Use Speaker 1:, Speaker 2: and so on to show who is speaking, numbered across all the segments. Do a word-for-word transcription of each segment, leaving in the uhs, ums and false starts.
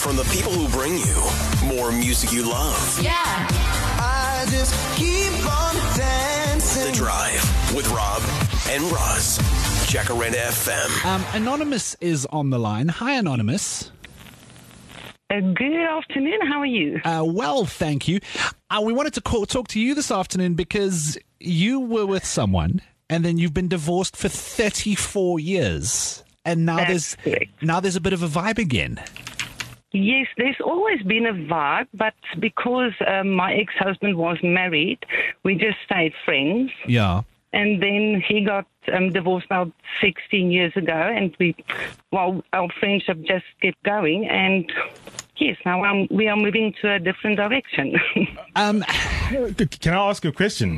Speaker 1: From the people who bring you more music you love.
Speaker 2: Yeah.
Speaker 3: I just keep on dancing.
Speaker 1: The Drive with Rob and Roz. Jacaranda F M.
Speaker 4: Um, Anonymous is on the line. Hi, Anonymous.
Speaker 5: Uh, good afternoon. How are you?
Speaker 4: Uh, well, thank you. Uh, we wanted to call, talk to you this afternoon because you were with someone and then you've been divorced for thirty-four years. And now
Speaker 5: That's
Speaker 4: there's
Speaker 5: correct.
Speaker 4: now there's a bit of a vibe again.
Speaker 5: Yes, there's always been a vibe, but because um, my ex-husband was married, we just stayed friends.
Speaker 4: Yeah.
Speaker 5: And then he got um, divorced about sixteen years ago, and we, well, our friendship just kept going. And yes, now um, we are moving to a different direction.
Speaker 4: Um,
Speaker 6: Can I ask a question?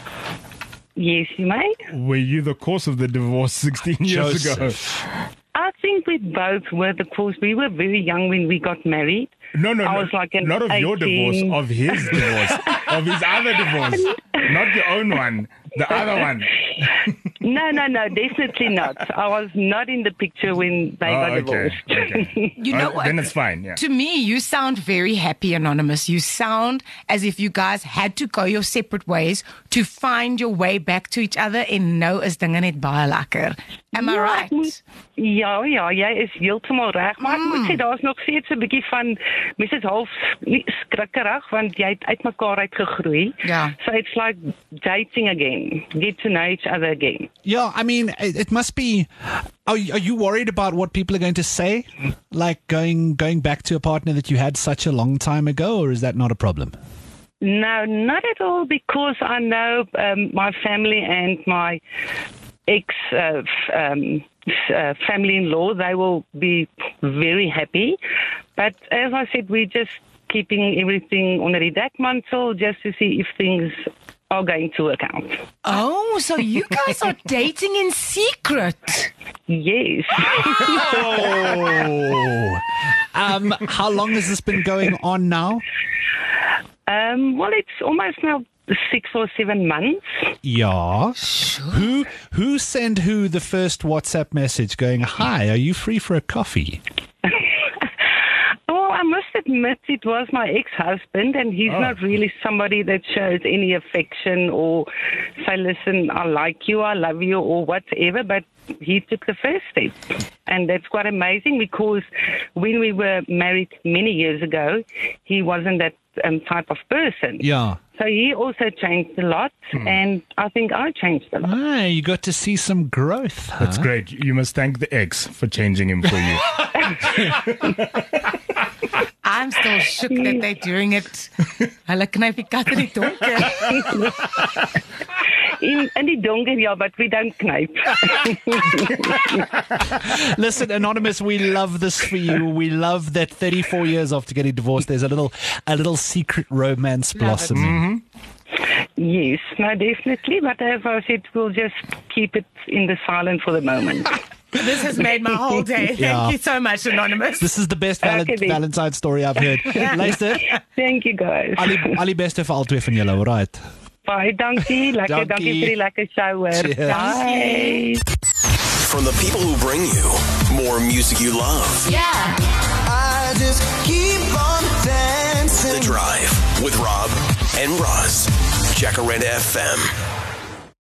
Speaker 5: Yes, you may.
Speaker 6: Were you the cause of the divorce sixteen years
Speaker 4: Joseph.
Speaker 6: ago?
Speaker 5: I think we both were, because we were very young when we got married.
Speaker 6: No, no,
Speaker 5: I
Speaker 6: no.
Speaker 5: was like an
Speaker 6: not of your divorce,
Speaker 5: eighteen
Speaker 6: of his divorce, of his other divorce. Not your own one, the other one.
Speaker 5: No, no, no, definitely not. I was not in the picture when they got
Speaker 6: Oh, okay.
Speaker 5: divorced.
Speaker 6: okay.
Speaker 2: You know
Speaker 6: Uh,
Speaker 2: what?
Speaker 6: Then it's fine, yeah.
Speaker 2: To me, you sound very happy, Anonymous. You sound as if you guys had to go your separate ways to find your way back to each other en nou is dinge net baie lekker. Am I
Speaker 5: Ja,
Speaker 2: right?
Speaker 5: ek moet- Ja, ja, jy is heeltemal reg, maar ek moet sê daar's nog steeds 'n bietjie van mens is half nie skrikkerig want jy het uitmekaar uitgegroei.
Speaker 2: Ja.
Speaker 5: So it's like dating again, get to know each other again.
Speaker 4: yeah, I mean, it, it must be. Are, you- are you worried about what people are going to say? Like going going back to a partner that you had such a long time ago, or is that not a problem?
Speaker 5: No, not at all, because I know um, my family and my ex uh, f- um, f- uh, family-in-law, they will be very happy. But as I said, we're just keeping everything under the dekmantel just to see if things are going to work out.
Speaker 2: Oh, so you guys are dating in secret.
Speaker 5: Yes.
Speaker 4: Oh. um, how long has this been going on now?
Speaker 5: um, well, it's almost now six or seven months.
Speaker 4: Yeah. Who who sent who the first WhatsApp message going, "Hi, are you free for a coffee?"
Speaker 5: Well, I must admit it was my ex-husband, and he's
Speaker 6: Oh.
Speaker 5: not really somebody that shows any affection or say, listen, I like you, I love you, or whatever, but he took the first step. And that's quite amazing, because when we were married many years ago, he wasn't that um, type of person.
Speaker 4: Yeah.
Speaker 5: So he also changed a lot, and I think I changed a lot.
Speaker 4: Ah, you got to see some growth. Huh?
Speaker 6: That's great. You must thank the ex for changing him for you.
Speaker 2: I'm still shook that they're doing it. Hulle knyp die kat in die donker.
Speaker 5: In, in die donker, ja, but we don't knyp.
Speaker 4: Listen, Anonymous, we love this for you. We love that thirty-four years after getting divorced, there's a little a little secret romance blossoming.
Speaker 5: Yes, no, definitely. But as I said, we'll just keep it in the silent for the moment.
Speaker 2: This has made my whole day. Thank
Speaker 4: Yeah.
Speaker 2: you so much, Anonymous.
Speaker 4: This is the best val-
Speaker 5: Okay, then.
Speaker 4: Valentine story I've heard. Luister,
Speaker 5: Thank you, guys.
Speaker 4: al die, al die beste vir al twee van julle, alright.
Speaker 5: Baie dankie. Lekker,
Speaker 4: Dankie.
Speaker 5: dankie vir die lekker show hoor.
Speaker 4: Cheers.
Speaker 5: Bye.
Speaker 1: From the people who bring you more music you love.
Speaker 2: Yeah.
Speaker 3: I just keep on dancing.
Speaker 1: The Drive with Rob and Roz. Jacaranda F M.